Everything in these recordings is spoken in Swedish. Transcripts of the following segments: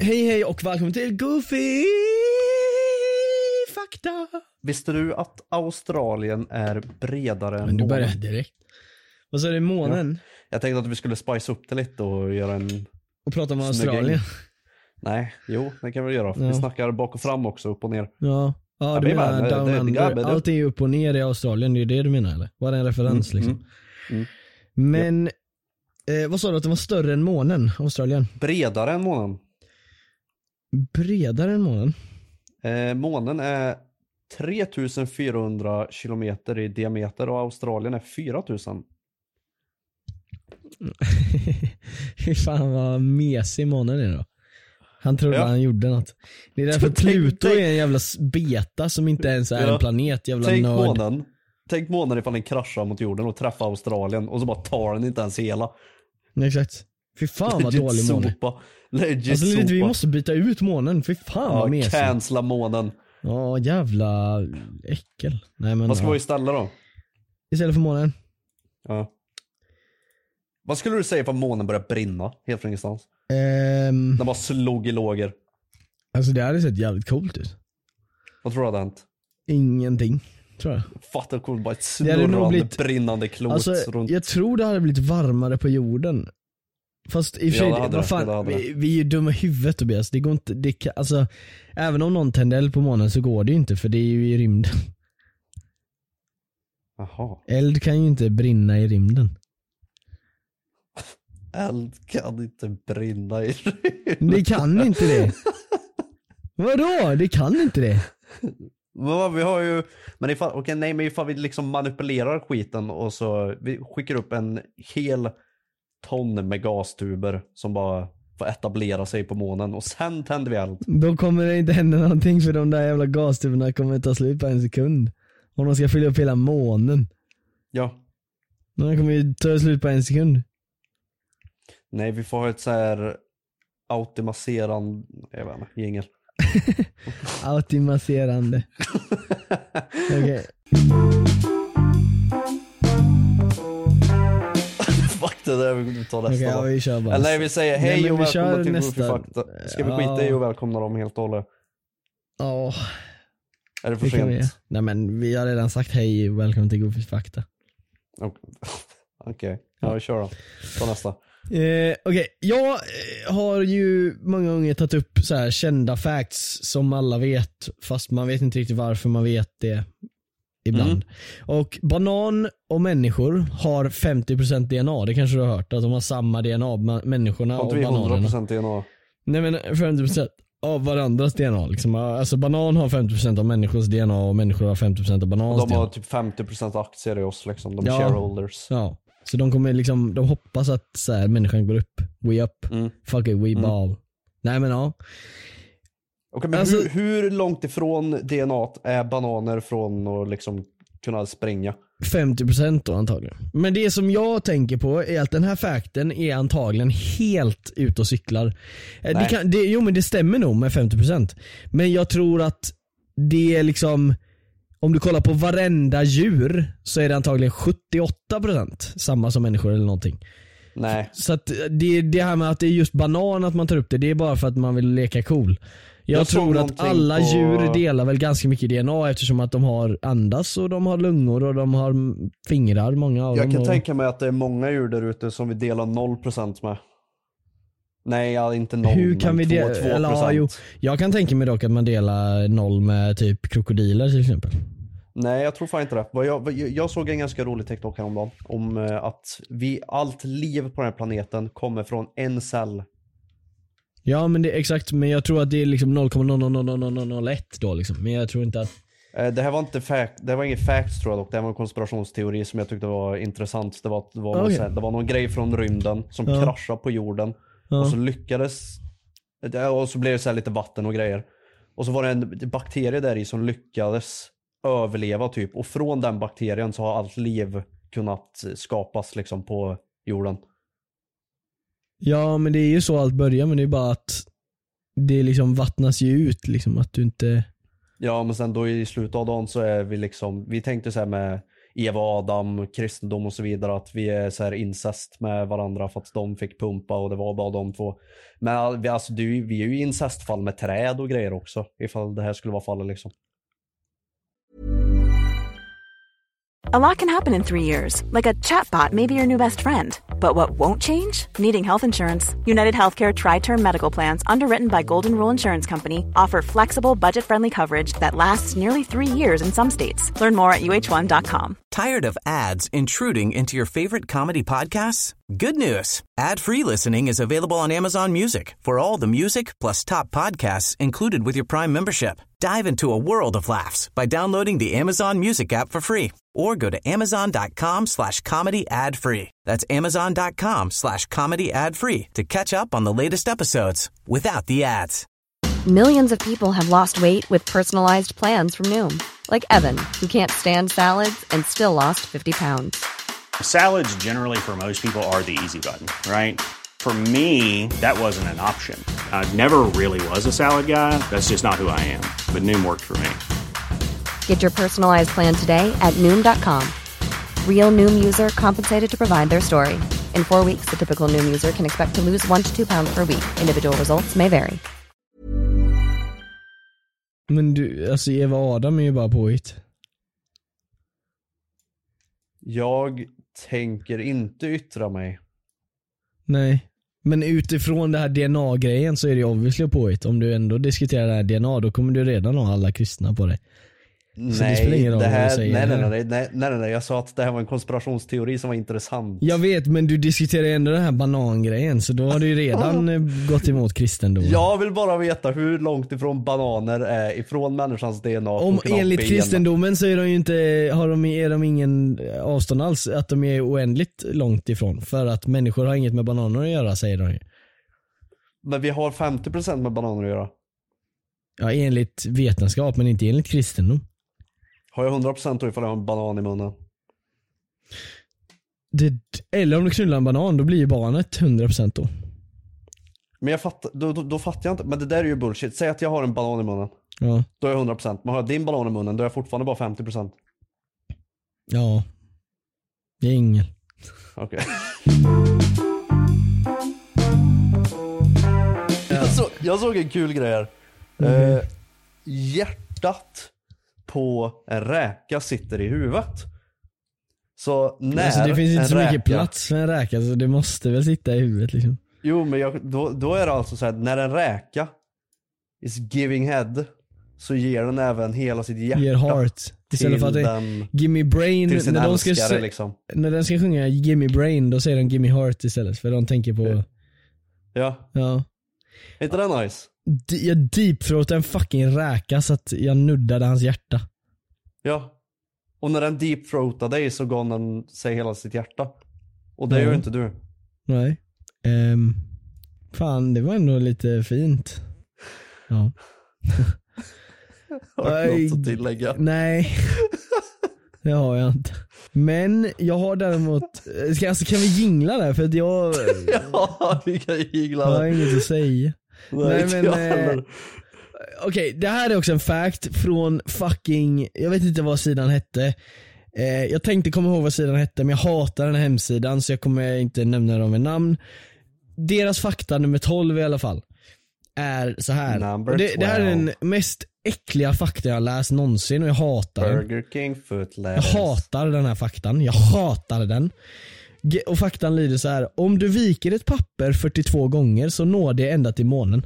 Hej och välkommen till Goofy Fakta. Visste du att Australien är bredare än Men du börjar månen? direkt. Vad sa du, månen? Ja. Jag tänkte att vi skulle spice upp det lite och göra en... Och prata om snugging. Australien. Nej, jo, det kan vi göra. Ja. Vi snackar bak och fram också, upp och ner. Ja, du vi menar bara, down det under. Allt är ju upp och ner i Australien, det är det du menar eller? Var det en referens liksom? Men, vad sa du att det var större än månen, Australien? Bredare än månen. Bredare än månen? Månen är 3400 kilometer i diameter och Australien är 4000. Fy fan vad mesig månen är då. Han trodde han gjorde något. Det är därför Pluto är en jävla beta som inte ens är en planet, jävla nörd. Tänk månen ifall den kraschar mot jorden och träffar Australien och så bara tar den inte ens hela. Exakt. Fy fan vad dålig måne. Alltså vi måste byta ut månen. Fy fan vad mesig. Cancella månen. Ja, jävla äckel. Nej, men vad ska vi istället då? Istället för månen? Ja. Vad skulle du säga för månen börjar brinna helt från ingenstans? Den bara slog i lågor. Alltså det hade sett jävligt coolt ut. Vad tror du hade hänt? Ingenting, tror jag. Fattar coolt, bara ett snurrande brinnande klot alltså, runt. Jag tror det hade blivit varmare på jorden. Fast i och för sig, vi är ju dumma i huvudet, Tobias. Det går inte, alltså, även om någon tänder eld på månen så går det ju inte, för det är ju i rymden. Jaha. Eld kan ju inte brinna i rymden. Eld kan inte brinna i rymden. Det kan inte det. Vadå? Det kan inte det. Men vi har ju, men ifall vi liksom manipulerar skiten och så vi skickar upp en hel ton med gastuber som bara får etablera sig på månen och sen tänder vi eld. Då kommer det inte hända någonting, för de där jävla gastuberna kommer ta slut på en sekund. Om de ska fylla upp hela månen. Ja. De kommer ju ta slut på en sekund. Nej, vi får ha ett så här automatiserande, jag vet inte, jingel. Automatiserande. Okej. Fuck det där, vi tar nästa. Ja, vi kör bara. Eller nej, vi säger hej och välkomna till Goofy Fakta. Ska vi skita i och välkomna dem helt och hållet? Ja. Är det för sent? Nej, men vi har redan sagt hej och välkommen till Goofy Fakta. Okej. Ja, vi kör då. Ta nästa. Okej, jag har ju många gånger tagit upp så här kända facts som alla vet, fast man vet inte riktigt varför man vet det ibland. Och banan och människor har 50% DNA. Det kanske du har hört, att de har samma DNA, människorna och bananerna. 100% DNA. Nej, men 50% av varandras DNA liksom. Alltså banan har 50% av människors DNA och människor har 50% av banans DNA. De har typ 50% aktier i oss liksom, de shareholders. Ja. Så de kommer liksom, de hoppas att så här, människan går upp. We up. Fuck it, we ball. Nej, men ja. Okej, men alltså, hur långt ifrån DNA är bananer från att liksom kunna springa? 50% då antagligen. Men det som jag tänker på är att den här fakten är antagligen helt ute och cyklar. Men det stämmer nog med 50%. Men jag tror att det är liksom, om du kollar på varenda djur så är det antagligen 78% samma som människor eller någonting. Nej. Så att det här med att det är just banan att man tar upp det är bara för att man vill leka cool. Jag tror att alla djur delar väl ganska mycket DNA, eftersom att de har andas och de har lungor och de har fingrar, många av dem. Jag kan tänka mig att det är många djur där ute som vi delar 0% med. Nej, inte 0. Hur kan vi dela? Jag kan tänka mig dock att man delar 0 med typ krokodiler till exempel. Nej, jag tror fan inte det. Jag såg en ganska rolig TikTok häromdagen om att allt liv på den här planeten kommer från en cell. Ja, men det är exakt, men jag tror att det är liksom 0,00001 då liksom. Men jag tror inte att det här var inte det var ingen facts tror jag dock. Det var en konspirationsteori som jag tyckte var intressant. Det var någon grej från rymden som kraschade på jorden. Och så lyckades, och så blev det så här lite vatten och grejer. Och så var det en bakterie där i som lyckades överleva typ. Och från den bakterien så har allt liv kunnat skapas liksom på jorden. Ja, men det är ju så allt börjar, men det är bara att det liksom vattnas ju ut liksom, att du inte... Ja, men sen då i slutet av dagen så är vi liksom, vi tänkte så här med Eva och Adam, kristendom och så vidare, att vi är så här incest med varandra för att de fick pumpa och det var bara de två. Men vi är ju incestfall med träd och grejer också, ifall det här skulle vara fallet liksom. A lot can happen in 3 years, like a chatbot may be your new best friend. But what won't change? Needing health insurance. United Healthcare Tri-Term Medical Plans, underwritten by Golden Rule Insurance Company, offer flexible, budget-friendly coverage that lasts nearly 3 years in some states. Learn more at uh1.com. Tired of ads intruding into your favorite comedy podcasts? Good news. Ad-free listening is available on Amazon Music for all the music plus top podcasts included with your Prime membership. Dive into a world of laughs by downloading the Amazon Music app for free or go to amazon.com/comedy ad-free. That's amazon.com/comedy ad-free to catch up on the latest episodes without the ads. Millions of people have lost weight with personalized plans from Noom. Like Evan, who can't stand salads and still lost 50 pounds. Salads generally for most people are the easy button, right? For me, that wasn't an option. I never really was a salad guy. That's just not who I am. But Noom worked for me. Get your personalized plan today at Noom.com. Real Noom user compensated to provide their story. In 4 weeks, the typical Noom user can expect to lose 1 to 2 pounds per week. Individual results may vary. Men du, alltså Eva och Adam är ju bara påhitt. Jag tänker inte yttra mig. Nej. Men utifrån det här DNA-grejen så är det ju obviously påhitt. Om du ändå diskuterar det här DNA, då kommer du redan ha alla kristna på dig. Nej, nej, jag sa att det här var en konspirationsteori som var intressant. Jag vet, men du diskuterar ändå den här banangrejen, så då har du ju redan gått emot kristendom. Jag vill bara veta hur långt ifrån bananer är ifrån människans DNA. Om enligt kristendomen så är de ju inte, är de ingen avstånd alls, att de är oändligt långt ifrån, för att människor har inget med bananer att göra, säger de ju. Men vi har 50% med bananer att göra. Ja, enligt vetenskap, men inte enligt kristendom. Har jag 100% då ifall jag har en banan i munnen? Eller om du knullar en banan, då blir ju barnet 100% då. Men jag fattar, då fattar jag inte. Men det där är ju bullshit. Säg att jag har en banan i munnen. Ja. Då är jag 100%. Men har jag din banan i munnen, då är jag fortfarande bara 50%. Ja. Det är ingen. Okej. Jag såg en kul grej här. Hjärtat på en räka sitter i huvudet. Så när alltså det finns inte så räka, mycket plats för en räka, så det måste väl sitta i huvudet liksom. Jo, men då är det alltså så här, när en räka is giving head, så ger den även hela sitt hjärta. Ger heart. Istället för att det Gimme Brain, till sin när de älskare, liksom. När den ska sjunga Gimme Brain, då säger de Gimme Heart istället, för de tänker på Ja. Är inte det nice? Jag deepthroatade en fucking räka så att jag nuddade hans hjärta. Ja. Och när den deepthroatade dig så gav den sig hela sitt hjärta. Och det gör ju inte du. Nej. Fan, det var ändå lite fint. Ja. Har du något att tillägga? Nej. Det har jag inte. Men jag har däremot, kan vi jingla där? För att jag... Ja, vi kan jingla. Jag har inget att säga. Nej, men okej, det här är också en fact från fucking, jag vet inte vad sidan hette. Jag tänkte komma ihåg vad sidan hette, men jag hatar den här hemsidan, så jag kommer inte nämna dem med namn. Deras fakta nummer 12 i alla fall är så här. Det här är den mest äckliga fakta jag har läst någonsin, och jag hatar Burger King jag hatar den här faktan. Jag hatar den. Och faktan lyder så här: om du viker ett papper 42 gånger så når det ända till månen.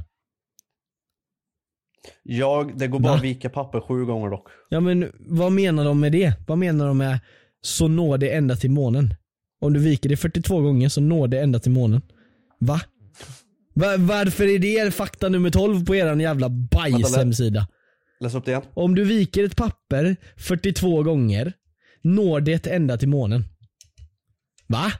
Det går bara att vika papper 7 gånger dock. Ja, men vad menar de med det? Vad menar de med så når det ända till månen? Om du viker det 42 gånger så når det ända till månen. Va? Varför är det fakta nummer 12 på eran jävla bajshemsida? Läs upp det igen. Om du viker ett papper 42 gånger når det ända till månen. Va?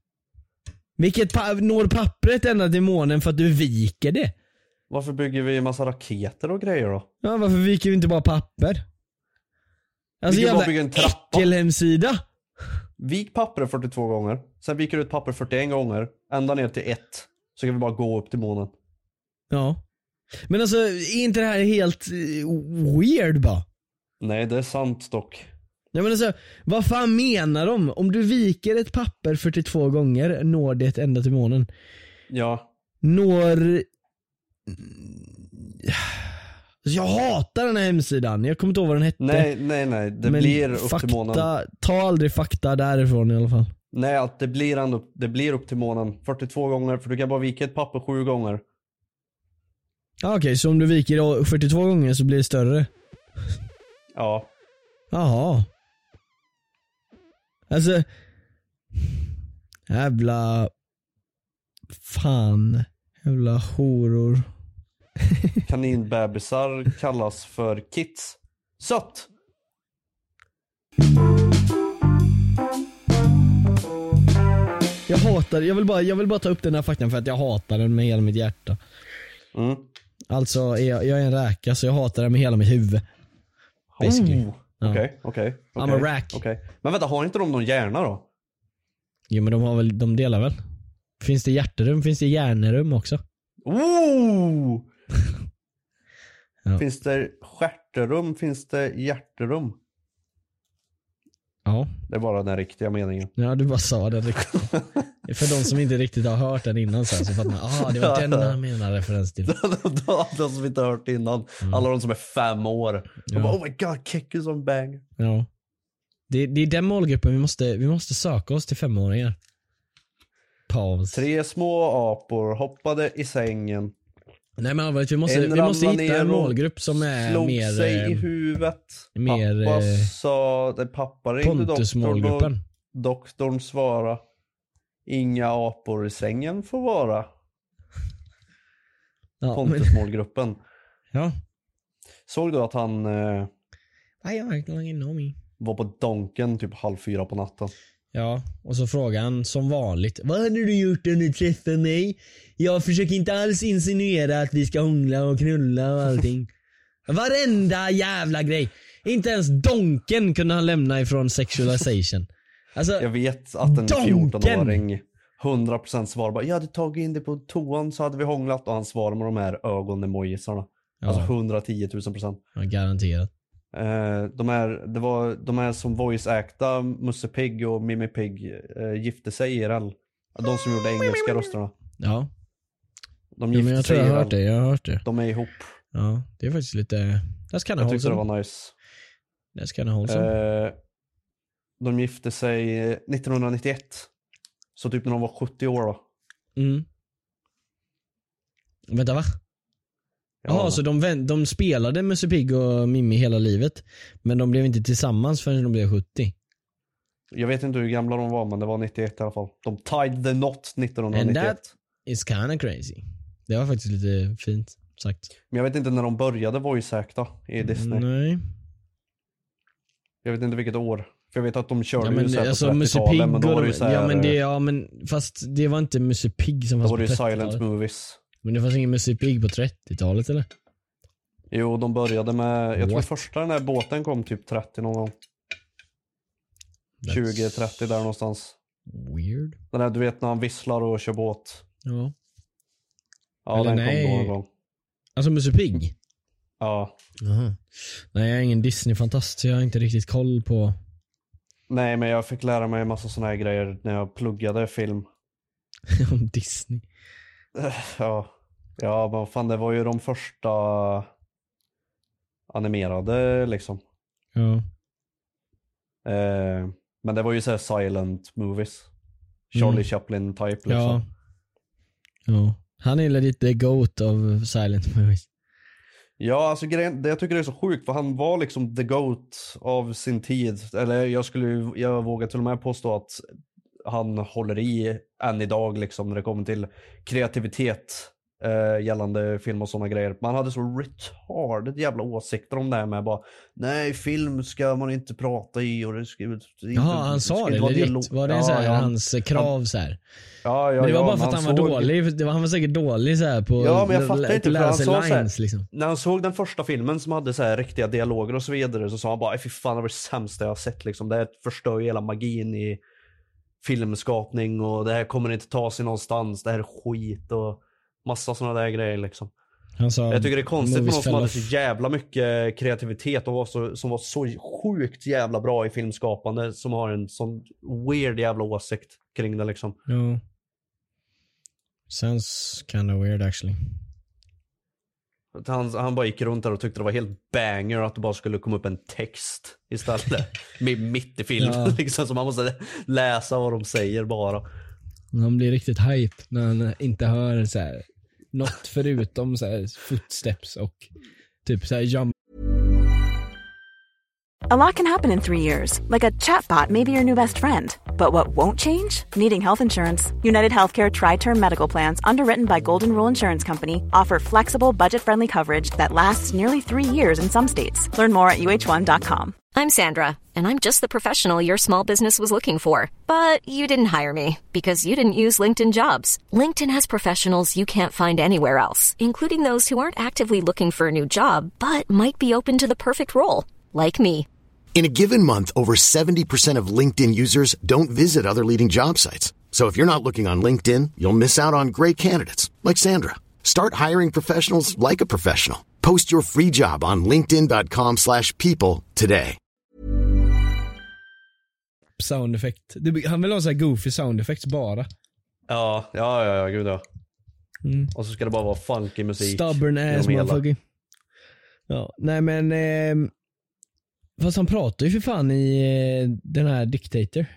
Når pappret ända till månen för att du viker det? Varför bygger vi en massa raketer och grejer då? Ja, varför viker vi inte bara papper? Alltså vi kan bara jävla bygga en trappa. äckelhemsida. Vik papper 42 gånger. Sen viker du ut papper 41 gånger. Ända ner till 1. Så kan vi bara gå upp till månen. Ja. Men alltså, är inte det här helt weird bara? Nej, det är sant dock. Nej men alltså, vad fan menar de? Om du viker ett papper 42 gånger når det ända till månen. Ja. Når... Jag hatar den här hemsidan. Jag kommer inte ihåg vad den hette. Nej. Det men blir upp fakta, till månen. Ta aldrig fakta därifrån i alla fall. Nej, att det blir upp till månen 42 gånger. För du kan bara vika ett papper 7 gånger. Okej, så om du viker 42 gånger så blir det större? Ja. Jaha. Alltså... Jävla... Fan. Jävla horor. Kaninbebisar kallas för kids. Sött! Jag vill bara ta upp den här faktan för att jag hatar den med hela mitt hjärta. Alltså, jag är en räka så jag hatar den med hela mitt huvud. Basically. Okej. I'm a rack. Men vänta, har inte de någon hjärna då? Jo men de delar väl. Finns det hjärterum, finns det hjärnerum också? Ja. Finns det stjärterum, finns det hjärterum? Ja. Det är bara den riktiga meningen. Ja, du bara sa det riktigt. För de som inte riktigt har hört den innan så fattar man, det var den han menar referens till. De som inte har hört innan. Alla de som är 5 år. De bara, oh my god, kick is on bang. Ja. Det är den målgruppen vi måste söka oss till 5-åringar. Paus. 3 små apor hoppade i sängen. Nej men vi måste hitta en målgrupp som är slog mer... sig i huvudet. Mer... Pappa ringde Pontus-målgruppen. Doktorn svarade. Inga apor i sängen får vara. Ja, Pontus-målgruppen. Ja. Såg du att han... var på Donken typ 3:30 på natten? Ja, och så frågar han som vanligt: vad hade du gjort när du träffade mig? Jag försöker inte alls insinuera att vi ska hångla och knulla och allting. Varenda jävla grej. Inte ens Donken kunde han lämna ifrån sexualization. Alltså, jag vet att en 14-åring 100% svar bara, jag hade tagit in det på toan så hade vi hånglat. Och han svarar med de här ögon-emojisarna. Ja. Alltså 110 000%. Ja, garanterat. De är som voice-acta Musse Pigg och Mimmi Pigg gifte sig IRL. De som gjorde engelska rösterna. Ja. De gifte men jag sig tror IRL. jag har hört det. De är ihop. Ja, det är faktiskt lite... Jag tyckte det var nice. Det ska hålla. De gifte sig 1991. Så typ när de var 70 år då. Vänta, va? Ja, så de spelade Musse Pigg och Mimmi hela livet. Men de blev inte tillsammans förrän de blev 70. Jag vet inte hur gamla de var, men det var 91 i alla fall. De tied the knot 1991. And that is kinda crazy. Det var faktiskt lite fint sagt. Men jag vet inte när de började voice-acta i Disney. Nej. Jag vet inte vilket år. För jag vet att de körde ju såhär alltså, på 30-talet, men då var det ju såhär... men fast det var inte Musse Pigg som fanns på 30-talet. Då var det ju silent movies. Men det fanns ingen Musse Pigg på 30-talet eller? Jo, de började med... Jag tror första den här båten kom typ 30 någon gång. 20-30 där någonstans. Weird. Den här, du vet när han visslar och kör båt. Ja. Ja, eller den kom någon gång. Alltså Musse Pigg? Ja. Aha. Nej, jag är ingen Disney-fantast så jag har inte riktigt koll på... Nej, men jag fick lära mig en massa såna här grejer när jag pluggade film. Om Disney. Ja, men fan, det var ju de första animerade liksom. Ja. Men det var ju så här silent movies. Charlie Chaplin type liksom. Ja. Han är lite GOAT av silent movies. Ja, alltså det jag tycker det är så sjukt, för han var liksom the GOAT av sin tid. Eller jag vågar till och med påstå att han håller i än idag liksom när det kommer till kreativitet gällande film och såna grejer. Man hade så retarded jävla åsikter om det här med bara, nej, film ska man inte prata i och det ska inte... Ja, han sa det legit. Var det så här, hans krav så här? Ja, men det var bara för att han var dålig. Han var säkert dålig så här på, ja, men jag fattar inte, lära sig lines här, liksom. När han såg den första filmen som hade så här riktiga dialoger och så vidare, så sa han bara, fy fan, det var det sämsta jag har sett liksom. Det förstör hela magin i filmskapning och det här kommer inte ta sig någonstans. Det här är skit och massa sådana där grejer liksom. Han sa, jag tycker det är konstigt med någon som hade så jävla mycket kreativitet och som var så sjukt jävla bra i filmskapande, som har en sån weird jävla åsikt kring det liksom. Ja. Sounds kind of weird actually. Han bara gick runt där och tyckte det var helt banger att det bara skulle komma upp en text istället. Mitt i filmen liksom, så man måste läsa vad de säger bara. Han blir riktigt hype när han inte hör så här något förutom så här footsteps och typ så här jump. A lot can happen in 3 years, like a chatbot may be your new best friend. But what won't change? Needing health insurance. United Healthcare Tri-Term Medical Plans, underwritten by Golden Rule Insurance Company, offer flexible, budget-friendly coverage that lasts nearly 3 years in some states. Learn more at uh1.com. I'm Sandra, and I'm just the professional your small business was looking for. But you didn't hire me because you didn't use LinkedIn Jobs. LinkedIn has professionals you can't find anywhere else, including those who aren't actively looking for a new job, but might be open to the perfect role, like me. In a given month, over 70% of LinkedIn users don't visit other leading job sites. So if you're not looking on LinkedIn, you'll miss out on great candidates like Sandra. Start hiring professionals like a professional. Post your free job on linkedin.com/people today. Sound effect. Han vill ha så här goofy sound effects bara. Ja, gud ja. Och så ska det bara vara funky musik. Stubborn ass motherfucker. Ja, nej men fast han pratar ju för fan i den här Dictator.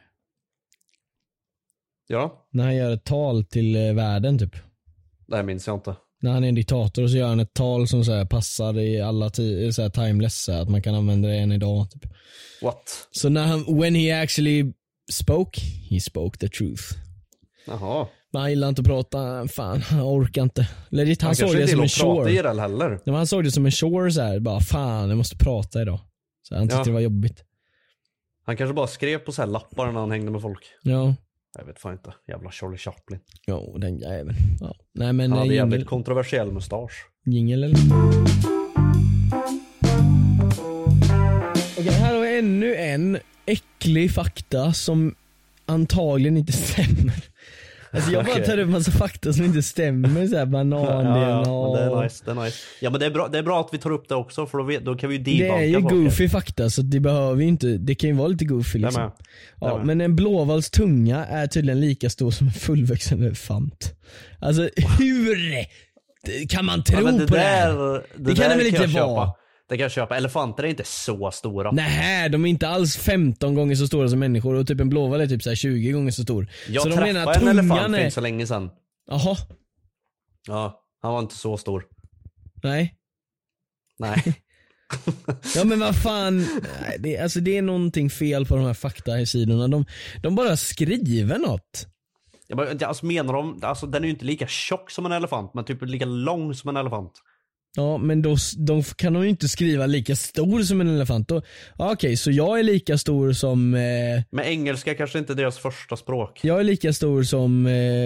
Ja. När han gör ett tal till världen typ. Nej, minns jag inte. När han är en diktator och så gör han ett tal som så här passar i alla så här timeless, så här, att man kan använda det än idag typ. What? Så när han, when he actually spoke, he spoke the truth. Jaha. Men han gillar inte att prata, fan, han orkar inte. Legit, han såg det som en chore. Heller. Han såg det som en chore så här, bara fan, jag måste prata idag. Så han tyckte det var jobbigt. Han kanske bara skrev på så här lappar när han hängde med folk. Ja. Jag vet fan inte. Jävla Charlie Chaplin. Jo, den jäveln. Ja. Nej, men han hade jävligt kontroversiell mustasch. Jingle eller? Okej, här har vi ännu en äcklig fakta som antagligen inte stämmer. Alltså jag bara tar upp en massa fakta som inte stämmer, så här banan-DNA. Ja, det är nice. Ja, men det är bra att vi tar upp det också, för då kan vi ju debunka. Det är ju goofy fakta, så det behöver ju inte, det kan ju vara lite goofy liksom. Ja, men en blåvals tunga är tydligen lika stor som en fullvuxen elefant. Alltså hur kan man tro på det här? Det kan det väl inte vara? Det kan jag köpa. Elefanter är inte så stora. Nej, de är inte alls 15 gånger så stora som människor. Och typ en blåval är typ så här 20 gånger så stor. Jag så träffade en elefant för inte så länge sedan. Jaha. Ja, han var inte så stor. Nej. Ja, men vad fan. Det är någonting fel på de här fakta i sidorna. De bara skriver något. Alltså menar de, alltså den är ju inte lika tjock som en elefant, men typ lika lång som en elefant. Ja, men då kan de ju inte skriva lika stor som en elefant. Okej, så jag är lika stor som... Men engelska kanske inte är deras första språk. Jag är lika stor som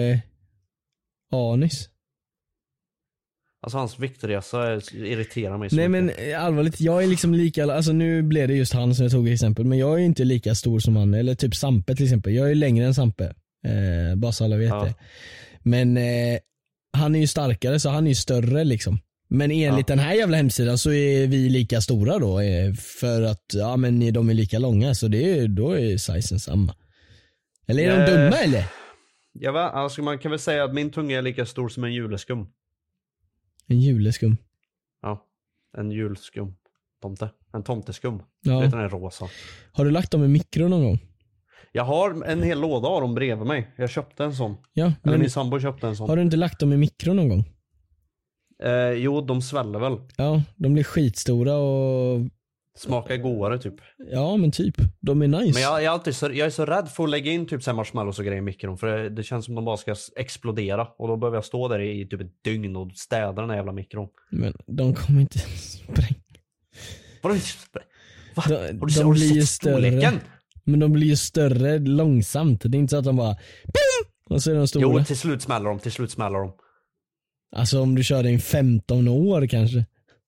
Anis. Alltså hans viktresa irriterar mig så mycket. Nej, men allvarligt, jag är liksom lika... Alltså nu blev det just han som jag tog i exempel. Men jag är inte lika stor som han. Eller typ Sampe till exempel. Jag är längre än Sampe. Bara så alla vet det. Men han är ju starkare, så han är ju större liksom. Men enligt den här jävla hemsidan så är vi lika stora då, för att men de är lika långa, så då är sizen samma. Eller är de dumma eller? Ja, va? Alltså man kan väl säga att min tunga är lika stor som en juleskum. En juleskum? Ja, en julskum. En tomteskum. Ja. Vet, den är rosa. Har du lagt dem i mikro någon gång? Jag har en hel låda av dem bredvid mig. Jag köpte en sån. Ja, eller min sambo köpte en sån. Har du inte lagt dem i mikro någon gång? Jo, de sväller väl. Ja, de blir skitstora och... Smakar godare typ. Ja, men typ. De är nice. Men jag är så rädd för att lägga in typ marshmallows och grejer i mikron. För det känns som de bara ska explodera. Och då behöver jag stå där i typ ett dygn och städa den här jävla mikron. Men de kommer inte spränga. Vadå? De blir ju större. Men de blir ju större långsamt. Det är inte så att de bara... Och så är de stora. Jo, till slut smäller de. Alltså om du kör det i 15 år kanske.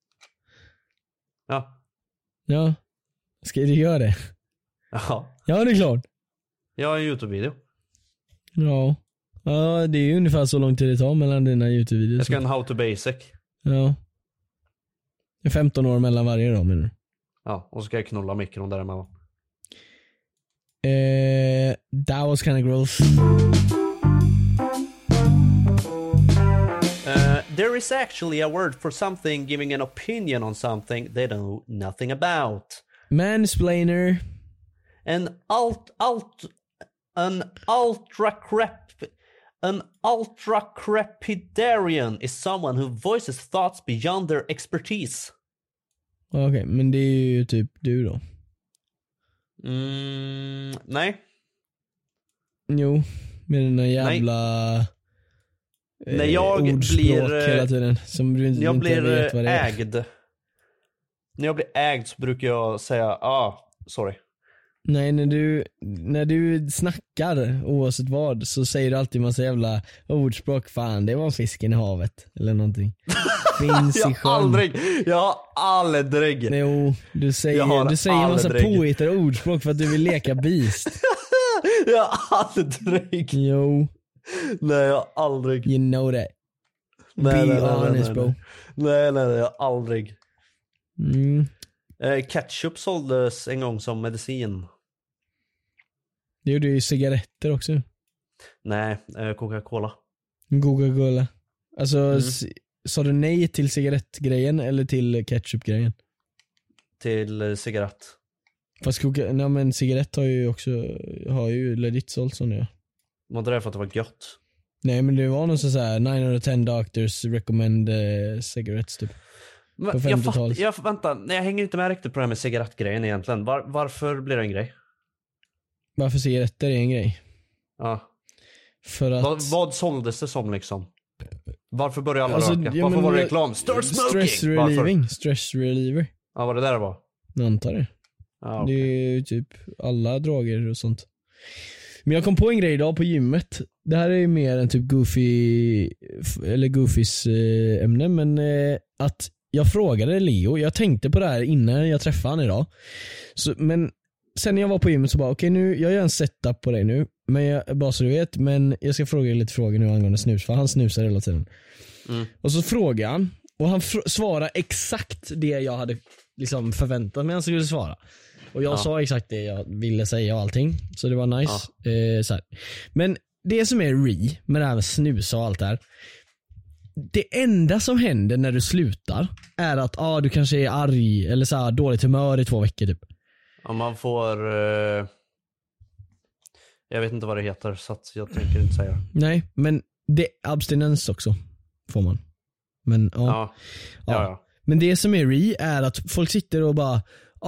Ja. Ska du göra det? Ja. Ja, det är klart. Jag har en YouTube-video. Ja, det är ju ungefär så lång tid det tar mellan dina YouTube-videos. Jag ska ha en how to basic. Ja. Det är 15 år mellan varje då, menar du? Ja, och så ska jag knulla mikron däremellan. That was kind of gross. There is actually a word for something giving an opinion on something they know nothing about. Mansplainer. An ultra-crepidarian is someone who voices thoughts beyond their expertise. Okej, men det är ju typ du då. Nej. Jo, med den där jävla när jag blir hela tiden, som du inte vet vad det är. Ägd. När jag blir ägd så brukar jag säga sorry. Nej, när du snackar oavsett vad så säger du alltid massa jävla ordspråk. Fan, det var fisken i havet eller någonting. Finns i sjön. Jag har aldrig. Jo, du säger massa påhittade ordspråk för att du vill leka beast. Jag har aldrig. Jo. Nej, jag har aldrig. You know that. Nej, Be honest, bro. Nej, jag har aldrig. Mm. Ketchup såldes en gång som medicin. Det gjorde ju cigaretter också. Nej, Coca-Cola. Coca-Cola. Alltså, sa du nej till cigarettgrejen eller till ketchupgrejen? Till cigarett. Fast men cigarett har ju legit sålt som det. Var inte det för att det var gött? Nej, men det var någon så här 9 out of 10 doctors recommend cigarettes typ. På 50-talet. Jag hänger inte med riktigt på det här med cigarettgrejen egentligen. Varför blir det en grej? Varför cigaretter är en grej? Ja. För att... Vad såldes det som liksom? Varför började alla röka? Varför var det reklam? Start smoking! Stress reliever. Ja, vad det där var? Jag antar det. Ja, okay. Det är ju typ alla droger och sånt. Men jag kom på en grej idag på gymmet. Det här är ju mer en typ Goofys ämne, men att jag frågade Leo, jag tänkte på det här innan jag träffade han idag. Men sen när jag var på gymmet så bara okej, nu jag gör en setup på dig nu, men bara så du vet, men jag ska fråga dig lite frågor nu angående snus, för han snusar hela tiden. Och så frågar han, och han svarar exakt det jag hade liksom förväntat mig han skulle svara. Och jag sa exakt det jag ville säga och allting. Så det var nice. Så här. Men det som är med det här med snusa och allt det här. Det enda som händer när du slutar är att du kanske är arg eller så här, dåligt humör i 2 veckor typ. Ja, man får jag vet inte vad det heter, så att jag tänker inte säga. Nej, men det är abstinens också får man. Men ja. Men det som är är att folk sitter och bara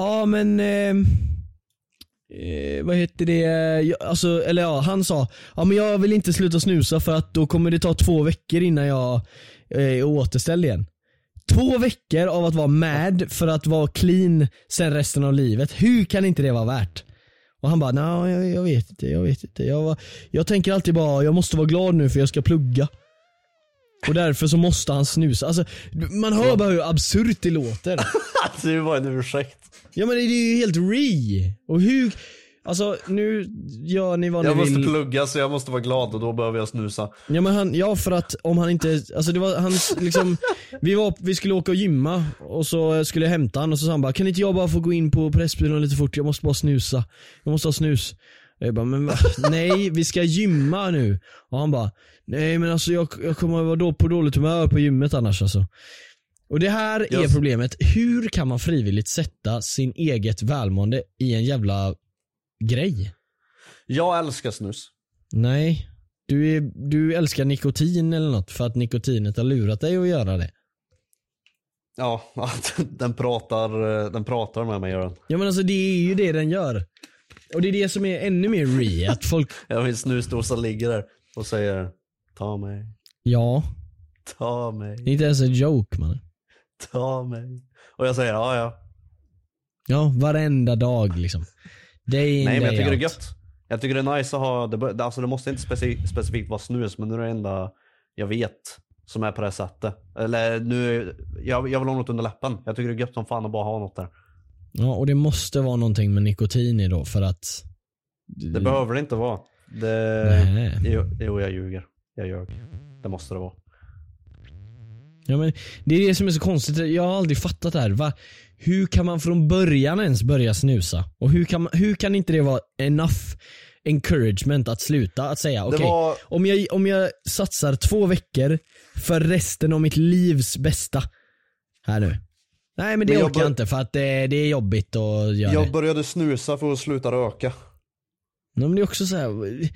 vad heter det? Alltså, han sa men jag vill inte sluta snusa för att då kommer det ta 2 veckor innan jag är återställd igen. 2 veckor av att vara mad för att vara clean sen resten av livet. Hur kan inte det vara värt? Och han bara, jag vet inte. Jag tänker alltid bara, jag måste vara glad nu för jag ska plugga. Och därför så måste han snusa. Alltså, man hör bara hur absurt det låter. Det var en ursäkt. Ja, men det är ju helt Och hur... Alltså, nu gör ni vad ni vill. Jag måste plugga så jag måste vara glad och då behöver jag snusa. Ja, men för att om han inte... Alltså det var hans liksom... Vi skulle åka och gymma och så skulle jag hämta han och så sa han bara, kan inte jag bara få gå in på pressbilen lite fort? Jag måste bara snusa. Jag måste ha snus. Jag bara, men nej, vi ska gymma nu. Och han bara, nej men alltså jag kommer vara på dåligt humör på gymmet annars alltså. Och det här är problemet. Hur kan man frivilligt sätta sin eget välmående i en jävla grej? Jag älskar snus. Nej, du älskar nikotin eller något för att nikotinet har lurat dig att göra det. Ja, den pratar med mig, gör den. Ja, men alltså det är ju det den gör. Och det är det som är ännu mer att folk... Jag vill snusdosa ligger där och säger, ta mig. Ja. Ta mig. Det är inte ens en joke, man. Ta mig. Och jag säger, ja. Ja, varenda dag liksom. Nej, men jag tycker det är gött. Jag tycker det är nice att ha, alltså det måste inte specifikt vara snus, men nu är det enda jag vet som är på det sättet. Eller nu, jag vill ha något under läppen. Jag tycker det är gött som fan att bara ha något där. Ja, och det måste vara någonting med nikotin i då, för att... Det behöver det inte vara. Jo, jag ljuger. Jag ljög. Det måste det vara. Ja, men det är det som är så konstigt. Jag har aldrig fattat det här. Hur kan man från början ens börja snusa? Och hur kan inte det vara enough encouragement att sluta? Att säga okej, om jag satsar 2 veckor för resten av mitt livs bästa här nu. Nej, men det orkar jag inte för att det är jobbigt att göra. Jag började snusa för att sluta röka. Nej, men det är också så här.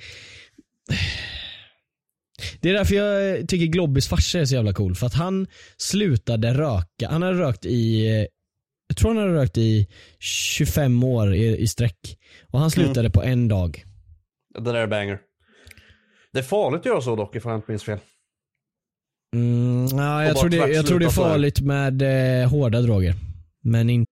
Det är därför jag tycker Globbys farsa är så jävla cool. För att han slutade röka. Han hade rökt jag tror han hade rökt i 25 år i sträck. Och han slutade på en dag. Det där är banger. Det är farligt att göra så dock ifall jag inte minns fel. Ja, jag tror det är farligt med hårda droger. Men inte.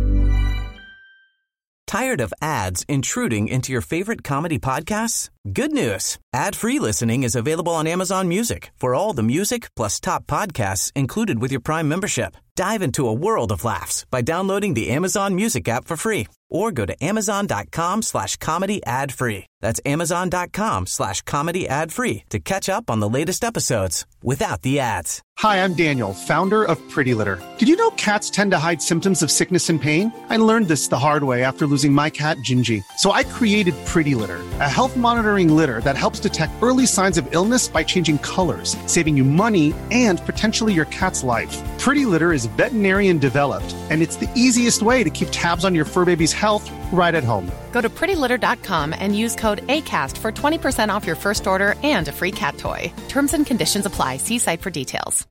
Tired of ads intruding into your favorite comedy podcasts? Good news. Ad-free listening is available on Amazon Music for all the music plus top podcasts included with your Prime membership. Dive into a world of laughs by downloading the Amazon Music app for free or go to amazon.com/comedy ad-free. That's amazon.com/comedy ad-free to catch up on the latest episodes without the ads. Hi, I'm Daniel, founder of Pretty Litter. Did you know cats tend to hide symptoms of sickness and pain? I learned this the hard way after losing my cat, Gingy. So I created Pretty Litter, a health monitoring litter that helps detect early signs of illness by changing colors, saving you money and potentially your cat's life. Pretty Litter is veterinarian developed, and it's the easiest way to keep tabs on your fur baby's health right at home. Go to prettylitter.com and use code ACAST for 20% off your first order and a free cat toy. Terms and conditions apply. See site for details.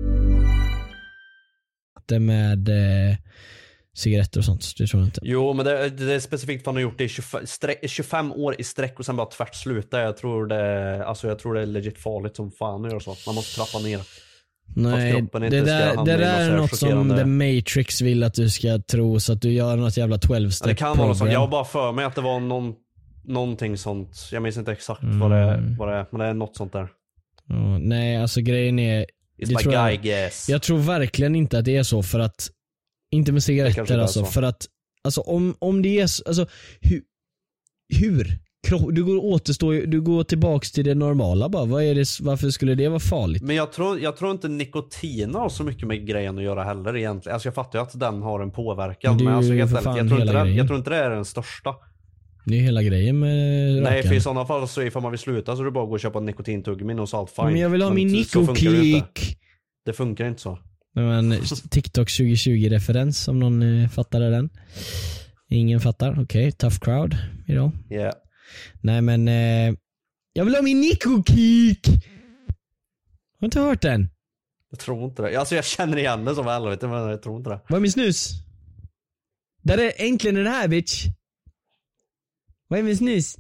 Det med cigaretter och sånt, det tror jag inte. Jo, men det är specifikt för han har gjort det i 25 år i sträck och sen bara tvärt sluta. Jag tror det är legit farligt som fan att göra så. Man måste trappa ner. Nej, det där är något som The Matrix vill att du ska tro, så att du gör något jävla 12-step. Det kan vara så. Jag har bara för mig att det var någonting sånt. Jag minns inte exakt vad det är, men det är något sånt där. Nej, alltså grejen är jag tror verkligen inte att det är så, för att inte med cigaretter alltså, för att alltså om det är alltså hur du går tillbaks till det normala bara. Varför skulle det vara farligt? Men jag tror inte nikotin har så mycket med grejen att göra heller egentligen. Alltså jag fattar ju att den har en påverkan, men alltså jag tror inte det är den största. Det är hela grejen med röken. Nej, för i sådana fall så ifall man vill sluta så är det bara att gå och köpa en nikotintuggummi och så allt fine. Men jag vill ha min nikokick. Det funkar inte så. Men TikTok 2020-referens, om någon fattade den. Ingen fattar. Okej, tough crowd idag. Yeah. Nej, men jag vill ha min nikokick. Har inte hört den? Jag tror inte det. Alltså jag känner igen det som helvete, men jag tror inte det. Vad är min snus? Där är äntligen den här, bitch. Vad är min snus?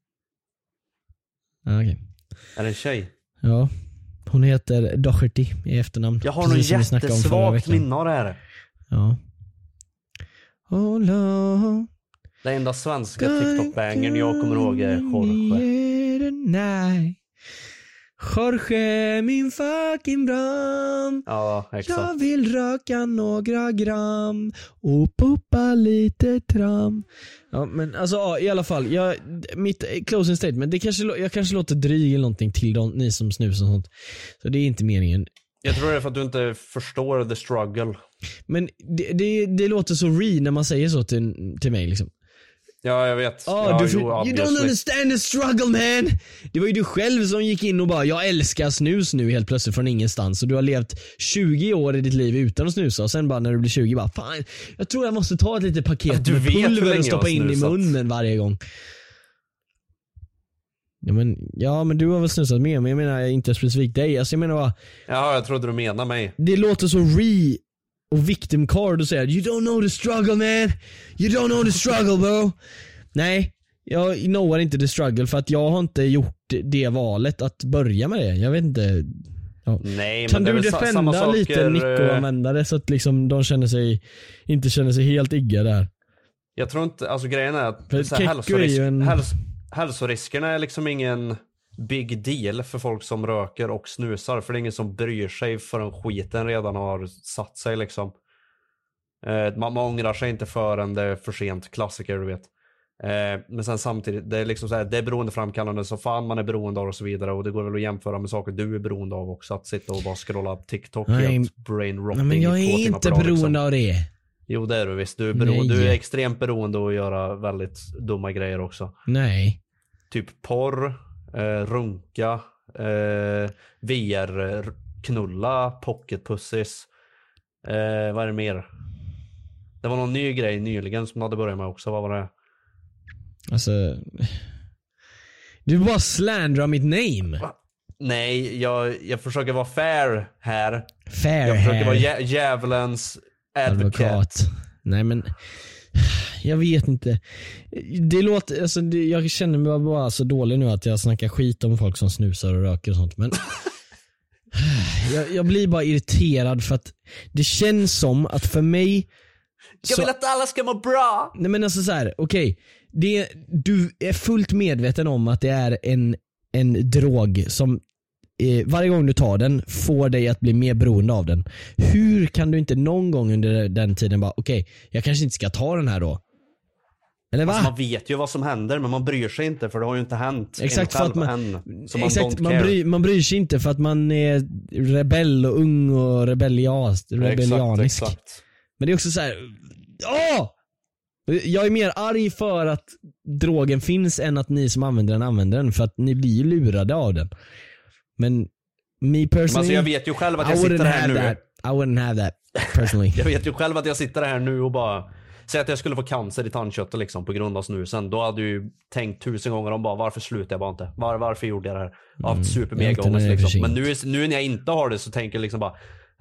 Okej. Är det en tjej? Ja. Hon heter Doherty i efternamn. Jag har någon jättesvagt minne av det här. Ja. Oh, no. Det enda svenska TikTok-bangern jag kommer ihåg är Jorge. Jorge, min fucking bram. Ja, exakt. Jag vill röka några gram och poppa lite tram. Ja, men alltså i alla fall, mitt closing statement, jag kanske låter dryg eller någonting till ni som snusar och sånt. Så det är inte meningen. Jag tror det är för att du inte förstår the struggle. Men det låter så när man säger så till mig liksom. Ja, jag vet. You don't understand the struggle, man. Det var ju du själv som gick in och bara, jag älskar snus nu helt plötsligt från ingenstans. Och du har levt 20 år i ditt liv utan att snusa. Och sen bara när du blir 20 bara, fan, jag tror jag måste ta ett litet paket med pulver och stoppa in i munnen varje gång. Ja, men du har väl snusat med, men jag menar inte specifikt dig. Alltså jag menar bara, ja, jag trodde du menar mig. Det låter så och victim card och säger, you don't know the struggle, man. You don't know the struggle, bro. Nej, jag knowar inte the struggle, för att jag har inte gjort det valet att börja med det. Jag vet inte. Ja. Nej, kan men du defenda lite Nico-användare så att liksom de inte känner sig helt igga där? Jag tror inte, alltså grejen är att hälsoriskerna är liksom ingen big deal för folk som röker och snusar, för det är ingen som bryr sig förrän skiten redan har satt sig liksom. Man ångrar sig inte förrän det är för sent, klassiker, du vet. Men sen samtidigt, det är liksom så här, det är beroendeframkallande så fan man är beroende av och så vidare. Och det går väl att jämföra med saker du är beroende av också. Att sitta och bara scrolla TikTok helt brain rotting. Men jag är inte beroende liksom. Av det. Jo det är du visst, du är extremt beroende av att göra väldigt dumma grejer också. Nej. Typ porr, runka, VR, knulla, pocket pussies. Vad är det mer? Det var någon ny grej nyligen som hade börjat med också, vad var det? Alltså, du bara slandrar mitt name. Nej, jag försöker vara fair här. Jag försöker vara djävulens advocate. Nej men jag vet inte. Det låter, alltså, jag känner mig bara så dålig nu att jag snackar skit om folk som snusar och röker och sånt. Men jag blir bara irriterad för att det känns som att för mig jag vill att alla ska må bra. Nej men alltså så här, okej. Du är fullt medveten om att det är en drog som varje gång du tar den får dig att bli mer beroende av den. Hur kan du inte någon gång under den tiden bara okej, jag kanske inte ska ta den här då? Eller va? Alltså man vet ju vad som händer men man bryr sig inte för det har ju inte hänt. Exakt, för att man bryr sig inte för att man är rebell och ung och rebellianisk. Exakt. Men det är också så här. Jag är mer arg för att drogen finns än att ni som använder den för att ni blir ju lurade av den. Men me personally, alltså jag vet ju själv att jag sitter här nu. I wouldn't have that personally. Jag vet ju själv att jag sitter här nu och bara säg att jag skulle få cancer i tandköttet liksom på grund av snusen. Då hade du tänkt 1000 gånger om bara varför slutade jag bara inte? Varför gjorde jag det här? Jag har haft supermega ångest liksom. Men nu när jag inte har det så tänker jag liksom bara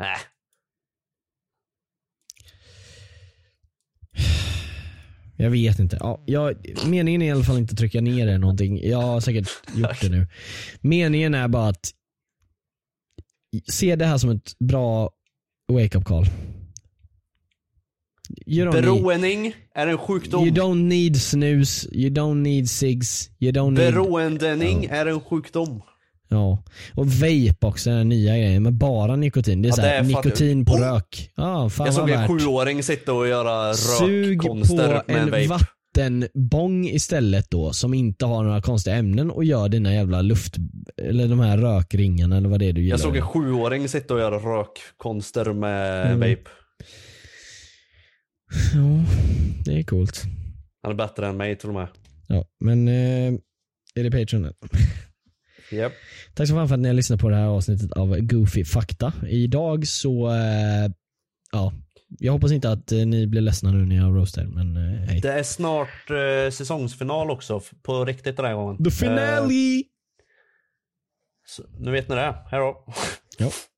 Jag vet inte. Meningen är i alla fall inte att trycka ner det någonting. Jag har säkert gjort det nu. Meningen är bara att se det här som ett bra wake-up call. Beroendning är en sjukdom. You don't need snus. You don't need cigs. Beroendning är en sjukdom. Ja, och vape också är den nya grejen med bara nikotin. Det är såhär, nikotin på rök. Fan jag såg en 7-åring sitta och göra rökkonster med vape. Sug på en vattenbong istället då som inte har några konstiga ämnen och gör dina jävla luft eller de här rökringarna eller vad det är du gillar. Jag såg en 7-åring sitta och göra rökkonster med vape. Ja, det är coolt. Han är bättre än mig till och med. Ja, men är det Patreon? Yep. Tack så mycket för att ni har lyssnat på det här avsnittet av Goofy Fakta. Idag så jag hoppas inte att ni blir ledsna nu när jag roastar, men hej. Det är snart säsongsfinal också på riktigt den här gången. The finale. Så, nu vet ni det. Hej då. Ja.